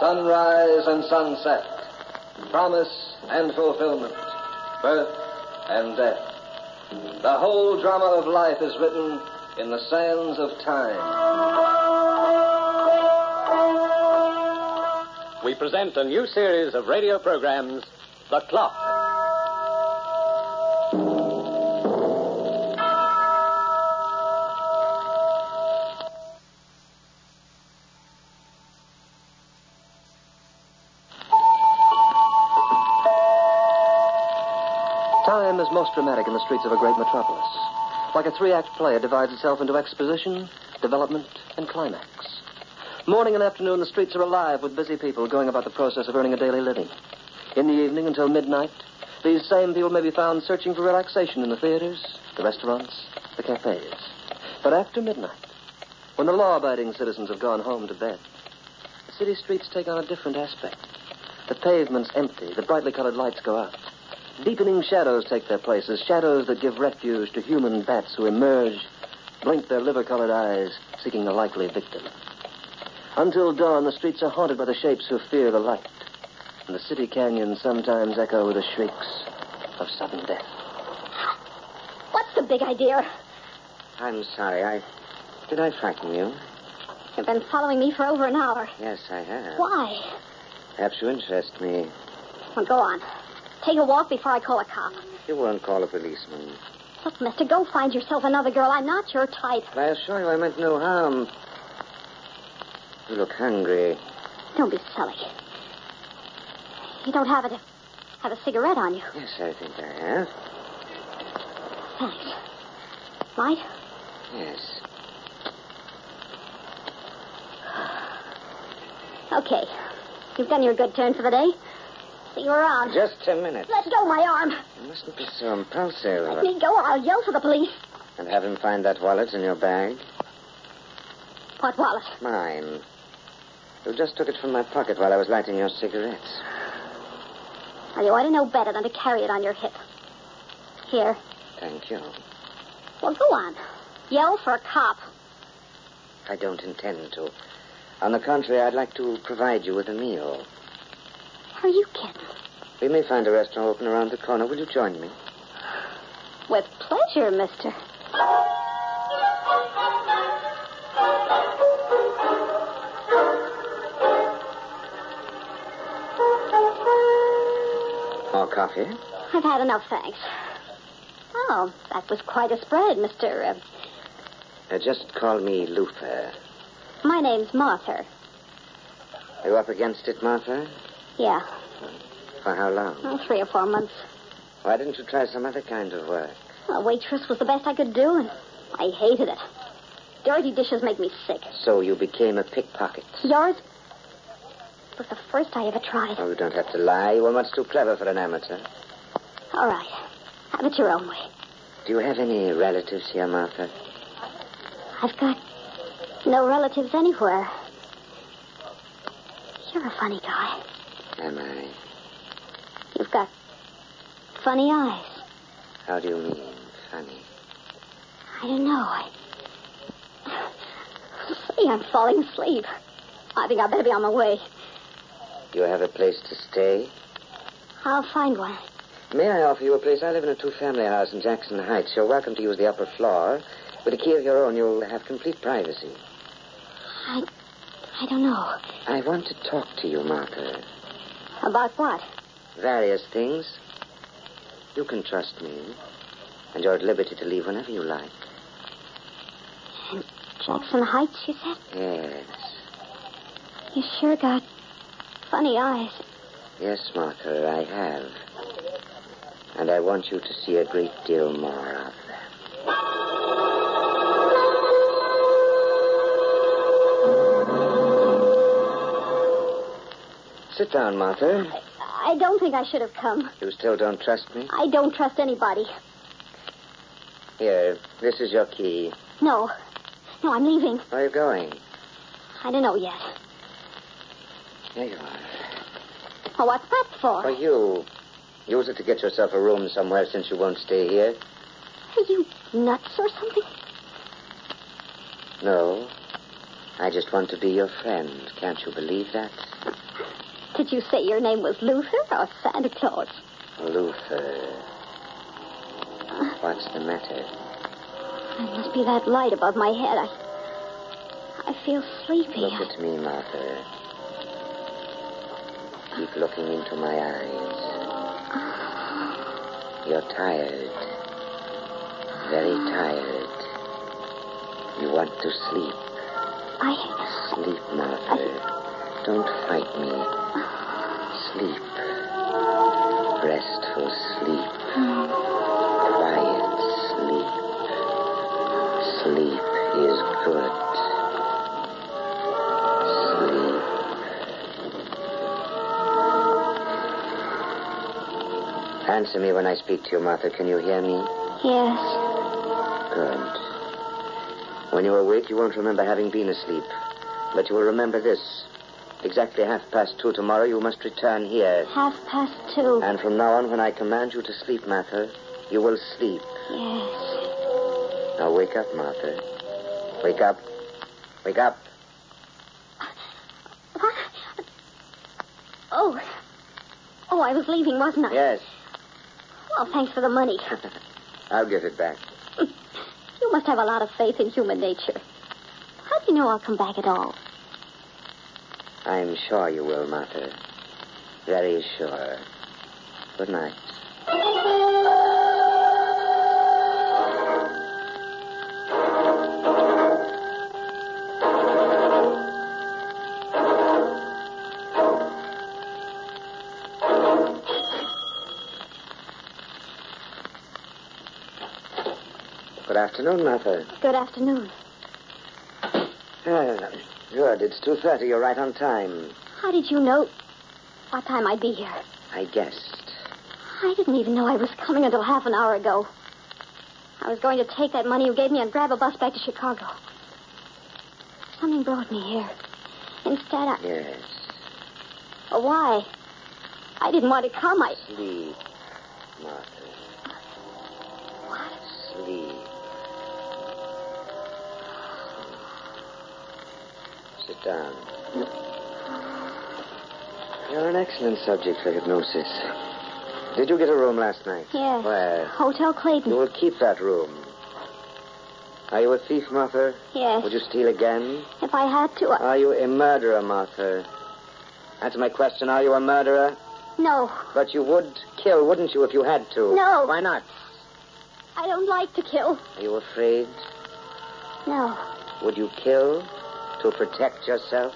sunrise and sunset, promise and fulfillment, birth and death. The whole drama of life is written in the sands of time. We present a new series of radio programs, The Clock. Time is most dramatic in the streets of a great metropolis. Like a three-act play, it divides itself into exposition, development, and climax. Morning and afternoon, the streets are alive with busy people going about the process of earning a daily living. In the evening until midnight, these same people may be found searching for relaxation in the theaters, the restaurants, the cafes. But after midnight, when the law-abiding citizens have gone home to bed, the city streets take on a different aspect. The pavement's empty, the brightly colored lights go out. Deepening shadows take their places, shadows that give refuge to human bats who emerge, blink their liver-colored eyes, seeking a likely victim. Until dawn, the streets are haunted by the shapes who fear the light, and the city canyons sometimes echo with the shrieks of sudden death. What's the big idea? I'm sorry. Did I frighten you? You've been following me for over an hour. Yes, I have. Why? Perhaps you interest me. Well, go on. Take a walk before I call a cop. You won't call a policeman. Look, mister, go find yourself another girl. I'm not your type. But I assure you I meant no harm. You look hungry. Don't be silly. You don't have a cigarette on you. Yes, I think I have. Thanks. Light? Yes. Okay. You've done your good turn for the day. See you around. Just a minute. Let go my arm. You mustn't be so impulsive. Let me go or I'll yell for the police. And have him find that wallet in your bag? What wallet? Mine. You just took it from my pocket while I was lighting your cigarettes. Well, you ought to know better than to carry it on your hip. Here. Thank you. Well, go on. Yell for a cop. I don't intend to. On the contrary, I'd like to provide you with a meal. Are you kidding? We may find a restaurant open around the corner. Will you join me? With pleasure, mister. More coffee? I've had enough, thanks. Oh, that was quite a spread, Mr. Just call me Luther. My name's Martha. Are you up against it, Martha? Yeah. For how long? 3 or 4 months. Why didn't you try some other kind of work? A waitress was the best I could do, and I hated it. Dirty dishes make me sick. So you became a pickpocket? Yours was the first I ever tried. Oh, you don't have to lie. You were much too clever for an amateur. All right. Have it your own way. Do you have any relatives here, Martha? I've got no relatives anywhere. You're a funny guy. Am I? You've got funny eyes. How do you mean, funny? I don't know. See, I'm falling asleep. I think I better be on my way. Do you have a place to stay? I'll find one. May I offer you a place? I live in a 2-family house in Jackson Heights. You're welcome to use the upper floor. With a key of your own, you'll have complete privacy. I don't know. I want to talk to you, Martha. About what? Various things. You can trust me. And you're at liberty to leave whenever you like. In Jackson Heights, you said? Yes. You sure got funny eyes. Yes, Martha, I have. And I want you to see a great deal more of them. Sit down, Martha. I don't think I should have come. You still don't trust me? I don't trust anybody. Here, this is your key. No, I'm leaving. Where are you going? I don't know yet. Here you are. Oh, what's that for? For you. Use it to get yourself a room somewhere since you won't stay here. Are you nuts or something? No. I just want to be your friend. Can't you believe that? Did you say your name was Luther or Santa Claus? Luther. What's the matter? It must be that light above my head. I feel sleepy. Look at me, Martha. Keep looking into my eyes. You're tired. Very tired. You want to sleep. Sleep, Martha. Don't fight me. Sleep. Restful sleep. Quiet sleep. Sleep is good. Sleep. Answer me when I speak to you, Martha. Can you hear me? Yes. Good. When you awake, you won't remember having been asleep. But you will remember this. Exactly 2:30 tomorrow, you must return here. 2:30. And from now on, when I command you to sleep, Martha, you will sleep. Yes. Now wake up, Martha. Wake up. Wake up. What? Oh, I was leaving, wasn't I? Yes. Well, thanks for the money. I'll give it back. You must have a lot of faith in human nature. How do you know I'll come back at all? I'm sure you will, Martha. Very sure. Good night. Good afternoon, Martha. Good afternoon. Good. It's 2:30. You're right on time. How did you know what time I'd be here? I guessed. I didn't even know I was coming until half an hour ago. I was going to take that money you gave me and grab a bus back to Chicago. Something brought me here. Instead, Yes. Oh, why? I didn't want to come. Sleep, Martha. What? Sleep. Sit down. You're an excellent subject for hypnosis. Did you get a room last night? Yes. Where? Hotel Clayton. You will keep that room. Are you a thief, Martha? Yes. Would you steal again? If I had to, Are you a murderer, Martha? Answer my question. Are you a murderer? No. But you would kill, wouldn't you, if you had to? No. Why not? I don't like to kill. Are you afraid? No. Would you kill to protect yourself?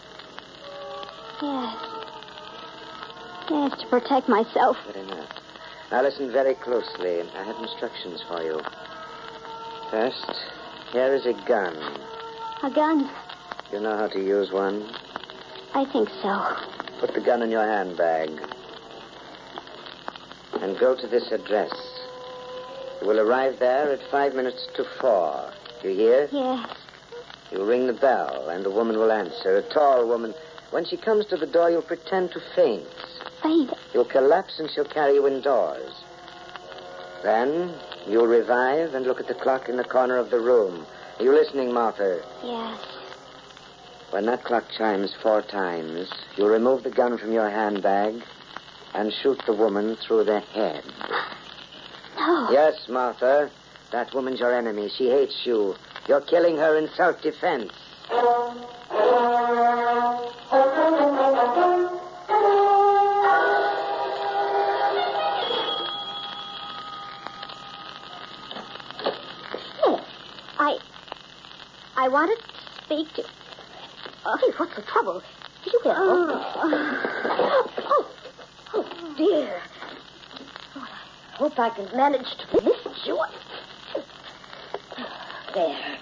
Yes. Yes, to protect myself. Good enough. Now listen very closely. I have instructions for you. First, here is a gun. A gun? You know how to use one? I think so. Put the gun in your handbag. And go to this address. You will arrive there at 4:05. You hear? Yes. You ring the bell, and the woman will answer. A tall woman. When she comes to the door, you'll pretend to faint. Faint? You'll collapse, and she'll carry you indoors. Then you'll revive and look at the clock in the corner of the room. Are you listening, Martha? Yes. When that clock chimes 4 times, you'll remove the gun from your handbag and shoot the woman through the head. No. Yes, Martha. That woman's your enemy. She hates you. You're killing her in self-defense. I wanted to speak to... Hey, what's the trouble? Did you get oh, dear. Oh, I hope I can manage to lift you up. There.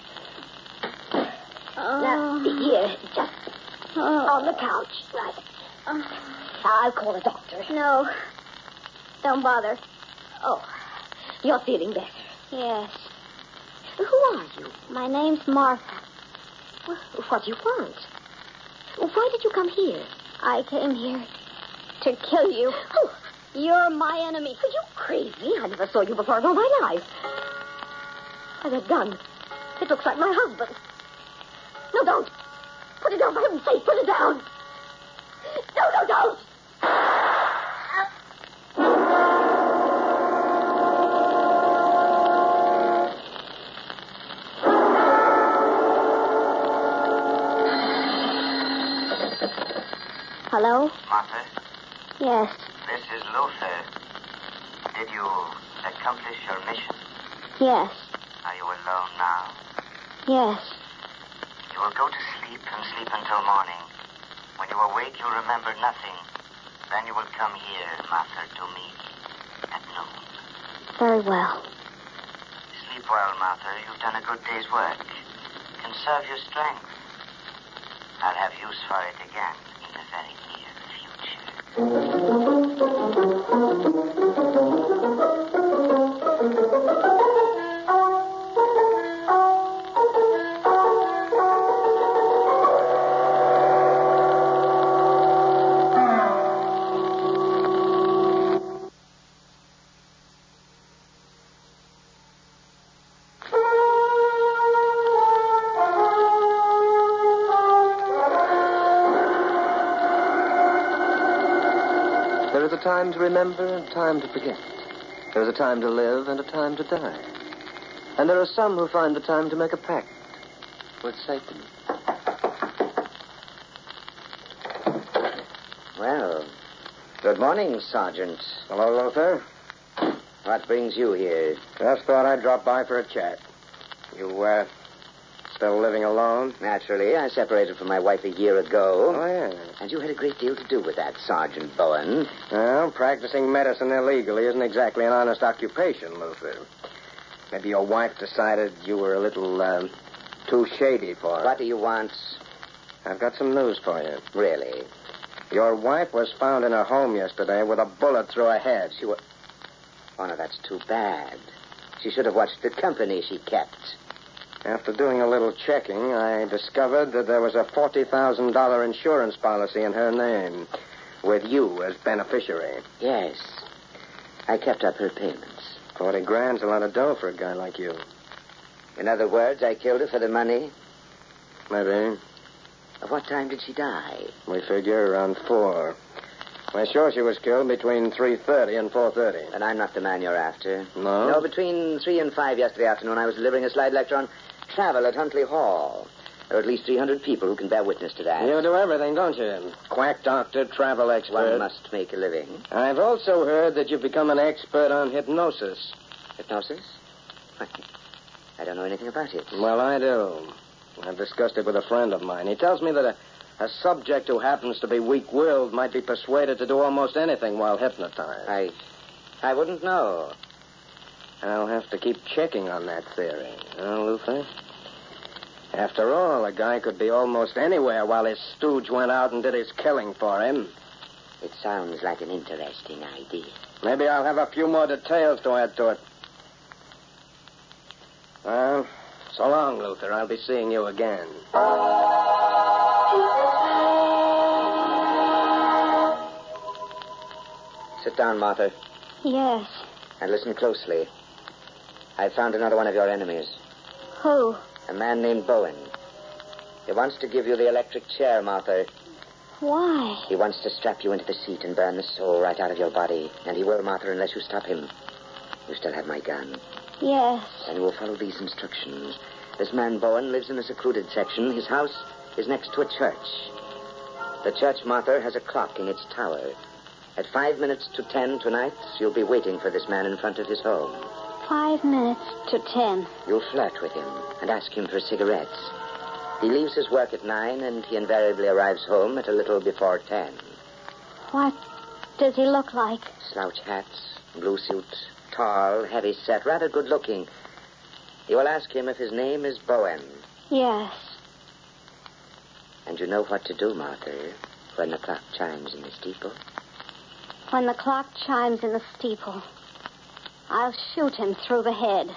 Now, here, just on the couch. Right. I'll call a doctor. No. Don't bother. Oh, you're feeling better. Yes. Who are you? My name's Martha. Well, what do you want? Why did you come here? I came here to kill you. Oh, you're my enemy. Are you crazy? I never saw you before in all my life. Why, that gun. It looks like my husband. No, don't. Put it down, for heaven's sake. Put it down. Don't! Hello? Martha, Yes. this is Luther. Did you accomplish your mission? Yes. Are you alone now? Yes. You will go to sleep and sleep until morning. When you awake, you'll remember nothing. Then you will come here, Martha, to me at noon. Very well. Sleep well, Martha. You've done a good day's work. Conserve your strength. I'll have use for it again in the very near future. There is a time to remember and time to forget. There is a time to live and a time to die. And there are some who find the time to make a pact with Satan. Well, good morning, Sergeant. Hello, Luther. What brings you here? Just thought I'd drop by for a chat. You, still living alone? Naturally, I separated from my wife a year ago. Oh, yeah. And you had a great deal to do with that, Sergeant Bowen. Well, practicing medicine illegally isn't exactly an honest occupation, Luther. Maybe your wife decided you were a little, too shady for her. What do you want? I've got some news for you. Really? Your wife was found in her home yesterday with a bullet through her head. Oh, no, that's too bad. She should have watched the company she kept. After doing a little checking, I discovered that there was a $40,000 insurance policy in her name, with you as beneficiary. Yes. I kept up her payments. 40 grand's a lot of dough for a guy like you. In other words, I killed her for the money. Maybe. At what time did she die? We figure around 4. We're sure she was killed between 3:30 and 4:30. And I'm not the man you're after. No? No, between 3 and 5 yesterday afternoon, I was delivering a slide lecture on travel at Huntley Hall. There are at least 300 people who can bear witness to that. You do everything, don't you? Quack doctor, travel expert. One must make a living. I've also heard that you've become an expert on hypnosis. Hypnosis? I don't know anything about it. Well, I do. I've discussed it with a friend of mine. He tells me that a subject who happens to be weak-willed might be persuaded to do almost anything while hypnotized. I wouldn't know. I'll have to keep checking on that theory. Huh, Luther? After all, a guy could be almost anywhere while his stooge went out and did his killing for him. It sounds like an interesting idea. Maybe I'll have a few more details to add to it. Well, so long, Luther. I'll be seeing you again. Sit down, Martha, Yes. and listen closely. I found another one of your enemies. Who? A man named Bowen. He wants to give you the electric chair, Martha. Why? He wants to strap you into the seat and burn the soul right out of your body. And he will, Martha, unless you stop him. You still have my gun. Yes. And you will follow these instructions. This man Bowen lives in a secluded section. His house is next to a church. The church, Martha, has a clock in its tower. At 5 minutes to 10 tonight, you'll be waiting for this man in front of his home. 5 minutes to 10. You'll flirt with him and ask him for cigarettes. He leaves his work at 9, and he invariably arrives home at a little before 10. What does he look like? Slouch hats, blue suit, tall, heavy set, rather good looking. You will ask him if his name is Bowen. Yes. And you know what to do, Martha, when the clock chimes in the steeple? When the clock chimes in the steeple, I'll shoot him through the head.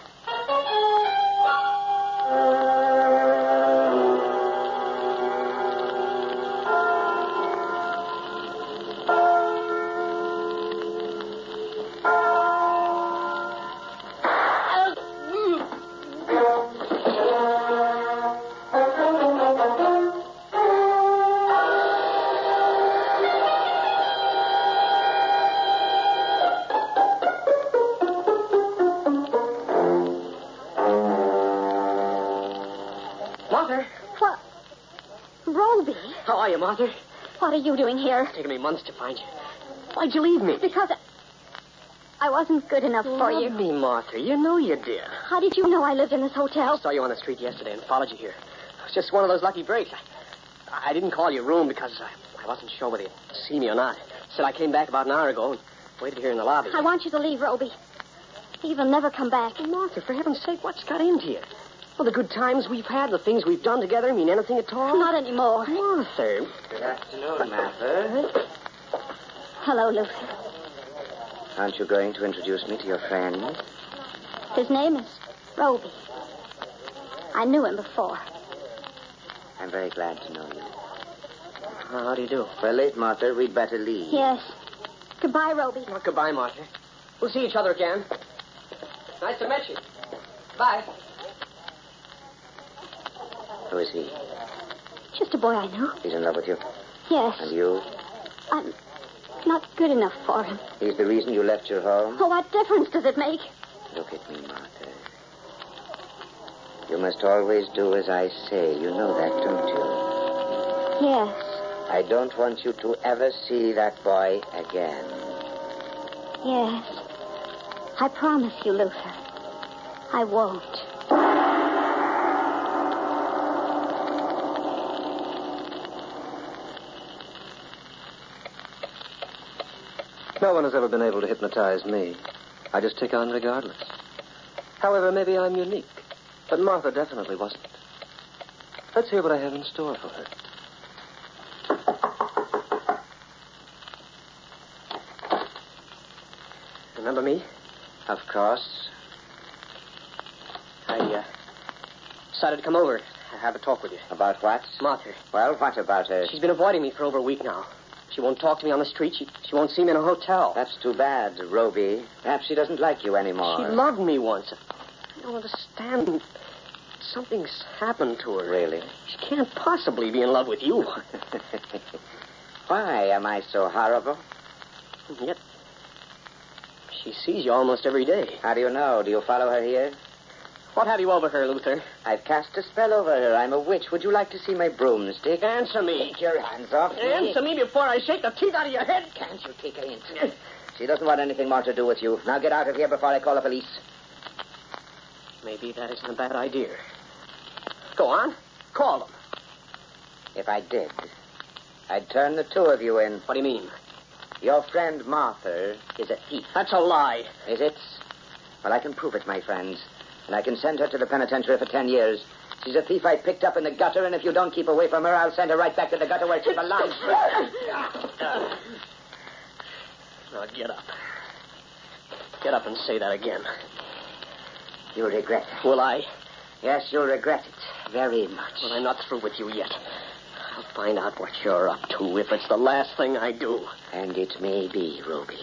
Roby. How are you, Martha? What are you doing here? It's taken me months to find you. Why'd you leave me? Because I wasn't good enough for you. Love me, Martha. You know you did. How did you know I lived in this I hotel? saw you on the street yesterday and followed you here. It was just one of those lucky breaks. I didn't call your room because I wasn't sure whether you'd see me or not. Said I came back about an hour ago and waited here in the lobby. I want you to leave, Roby. Eve will never come back. Martha, for heaven's sake, what's got into you? Well, the good times we've had, the things we've done together mean anything at all? Not anymore. Martha. Good afternoon, Martha. Hello, Luther. Aren't you going to introduce me to your friend? His name is Roby. I knew him before. I'm very glad to know you. How do you do? We're late, Martha. We'd better leave. Yes. Goodbye, Roby. Well, goodbye, Martha. We'll see each other again. Nice to meet you. Bye. Who is he? Just a boy I knew. He's in love with you? Yes. And you? I'm not good enough for him. He's the reason you left your home? Oh, what difference does it make? Look at me, Martha. You must always do as I say. You know that, don't you? Yes. I don't want you to ever see that boy again. Yes. I promise you, Luther. I won't. No one has ever been able to hypnotize me. I just tick on regardless. However, maybe I'm unique. But Martha definitely wasn't. Let's hear what I have in store for her. Remember me? Of course. I decided to come over and have a talk with you. About what? Martha. Well, what about her? She's been avoiding me for over a week now. She won't talk to me on the street. She won't see me in a hotel. That's too bad, Roby. Perhaps she doesn't like you anymore. She loved me once. I don't understand. Something's happened to her. Really? She can't possibly be in love with you. Why am I so horrible? And yet, she sees you almost every day. How do you know? Do you follow her here? What have you over her, Luther? I've cast a spell over her. I'm a witch. Would you like to see my broomstick? Answer me. Take your hands off me. Answer me before I shake the teeth out of your head. Can't you take a hint? She doesn't want anything more to do with you. Now get out of here before I call the police. Maybe that isn't a bad idea. Go on. Call them. If I did, I'd turn the two of you in. What do you mean? Your friend Martha is a thief. That's a lie. Is it? Well, I can prove it, my friends. And I can send her to the penitentiary for 10 years. She's a thief I picked up in the gutter, and if you don't keep away from her, I'll send her right back to the gutter where she belongs. Now, get up. Get up and say that again. You'll regret it. Will I? Yes, you'll regret it very much. Well, I'm not through with you yet. I'll find out what you're up to if it's the last thing I do. And it may be, Roby.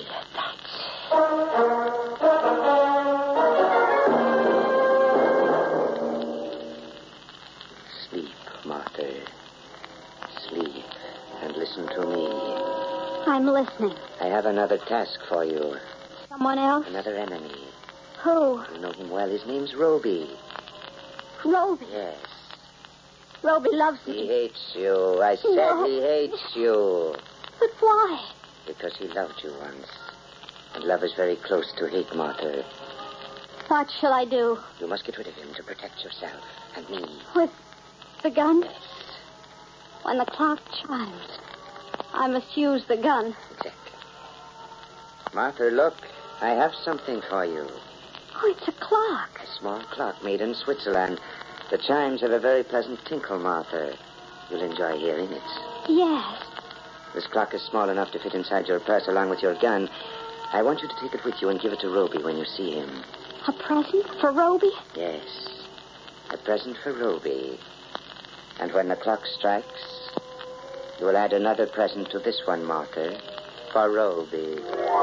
Sleep, Martha. Sleep and listen to me. I'm listening. I have another task for you. Someone else? Another enemy. Who? You know him well. His name's Roby. Roby. Yes. Roby loves He me. hates you. I said No. he hates you. But why? Because he loved you once. And love is very close to hate, Martha. What shall I do? You must get rid of him to protect yourself and me. With the gun? Yes, When the clock chimes, I must use the gun. exactly. Martha, look. I have something for you. Oh, it's a clock. A small clock made in Switzerland. The chimes have a very pleasant tinkle, Martha. You'll enjoy hearing it. Yes. This clock is small enough to fit inside your purse along with your gun. I want you to take it with you and give it to Roby when you see him. A present for Roby? Yes, a present for Roby. And when the clock strikes, you will add another present to this one, Martha, for Roby.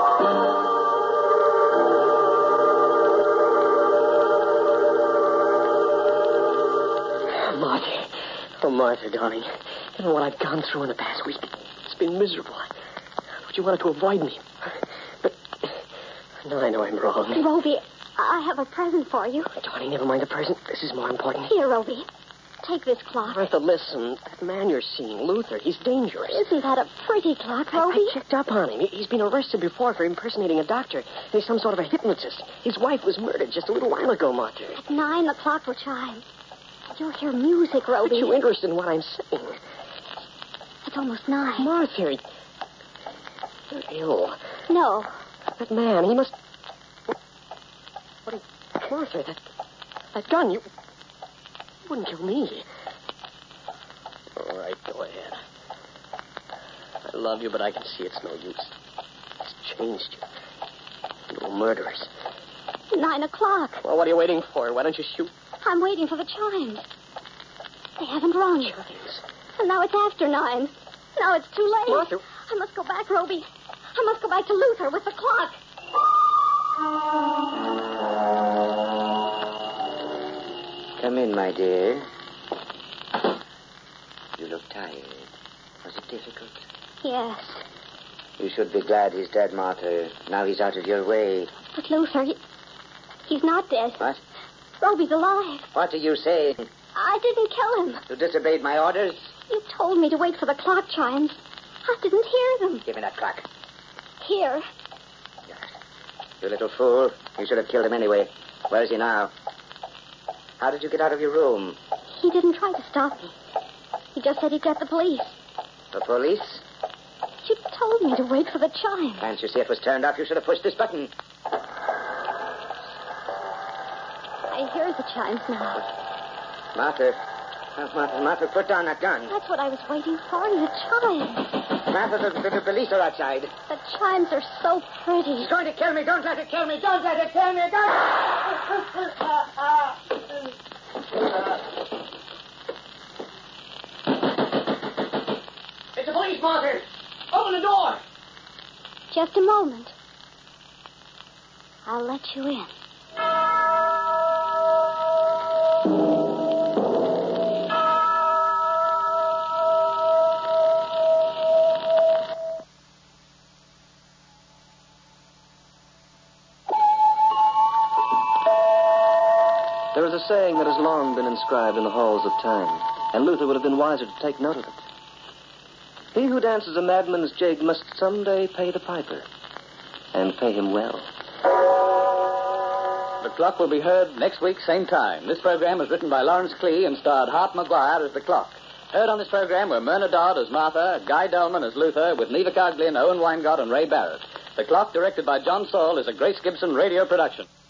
Martha. Oh, Martha, darling. You know what I've gone through in the past week? It's been miserable. I thought you wanted to avoid me. But now I know I'm wrong. Roby, I have a present for you. Darling, never mind the present. This is more important. Here, Roby. Take this clock. Martha, listen. That man you're seeing, Luther, he's dangerous. Isn't that a pretty clock, Roby? I checked up on him. He's been arrested before for impersonating a doctor. He's some sort of a hypnotist. His wife was murdered just a little while ago, Martha. At 9, the clock will chime. You'll hear music, Roby. Aren't you interested in what I'm saying? It's almost 9. Martha, you're ill. No. That man, he must... What? Martha, that gun, you wouldn't kill me. All right, go ahead. I love you, but I can see it's no use. It's changed you. Little murderers. 9 o'clock. Well, what are you waiting for? Why don't you shoot? I'm waiting for the chimes. They haven't rung. Chimes. And now it's after 9. Now it's too late. Martha. I must go back, Roby. I must go back to Luther with the clock. Come in, my dear. You look tired. Was it difficult? Yes. You should be glad he's dead, Martha. Now he's out of your way. But Luther, he's not dead. What? Roby's alive. What are you saying? I didn't kill him. You disobeyed my orders? You told me to wait for the clock chimes. I didn't hear them. Give me that clock. Here. You little fool. You should have killed him anyway. Where is he now? How did you get out of your room? He didn't try to stop me. He just said he'd get the police. The police? You told me to wait for the chime. Can't you see it was turned off? You should have pushed this button. I hear the chimes now. Martha. Martha, put down that gun. That's what I was waiting for, the chimes. Martha, the police are outside. The chimes are so pretty. He's going to kill me. Don't let it kill me. Don't let it kill me. It's the police, Martha. Open the door. Just a moment. I'll let you in. There is a saying that has long been inscribed in the halls of time, and Luther would have been wiser to take note of it. He who dances a madman's jig must someday pay the piper, and pay him well. The Clock will be heard next week, same time. This program was written by Lawrence Clee and starred Hart Maguire as the Clock. Heard on this program were Myrna Dodd as Martha, Guy Delman as Luther, with Neva Coglin, Owen Weingott, and Ray Barrett. The Clock, directed by John Saul, is a Grace Gibson radio production.